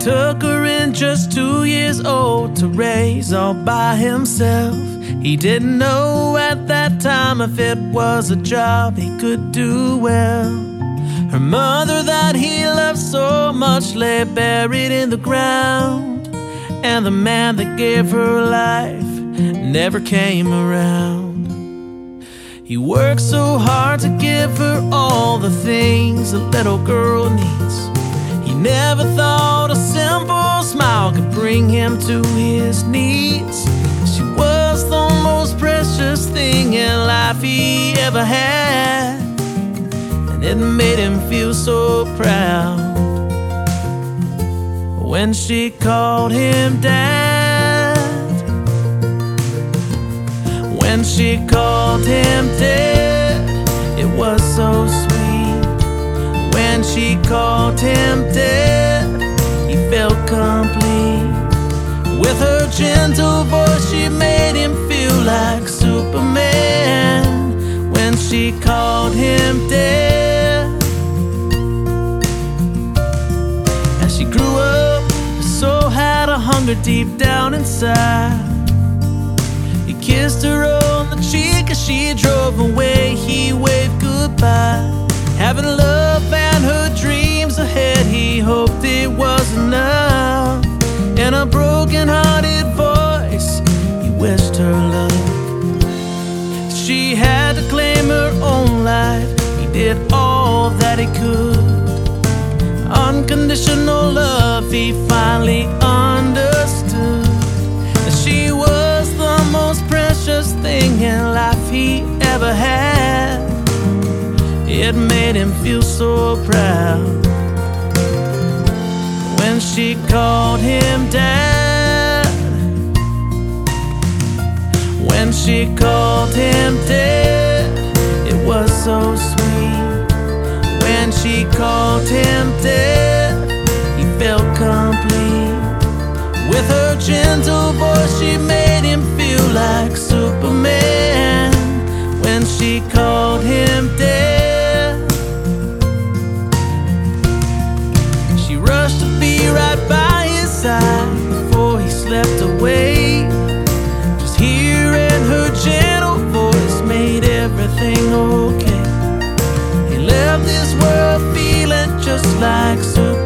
took her in just 2 years old to raise all by himself. He didn't know at that time if it was a job he could do well. Her mother that he loved so much lay buried in the ground, and the man that gave her life never came around. He worked so hard to give her all the things a little girl needs. He never thought a simple smile could bring him to his knees. She was the most precious thing in life he ever had, and it made him feel so proud when she called him Dad. When she called him Dad, it was so sweet. When she called him Dad, he felt complete. With her gentle voice, she made him feel like Superman. When she called him Dad, as she grew up, her soul had a hunger deep down inside. He kissed her on the cheek as she drove away. He waved goodbye. Having love and her dreams ahead, he hoped it was enough. In a broken-hearted voice, he wished her luck. She had to claim her own life. He did all that he could. Unconditional love, he finally understood that she was the most precious thing in life he ever had. It made him feel so proud when she called him Dad. When she called him Dad, it was so sweet. When she called him Dad, he felt complete. With her gentle voice, she made him feel like Superman. When she called him Dad, she rushed to be right by his side before he slept away. Just hearing her gentle voice made everything okay. He left this world feeling just like Superman.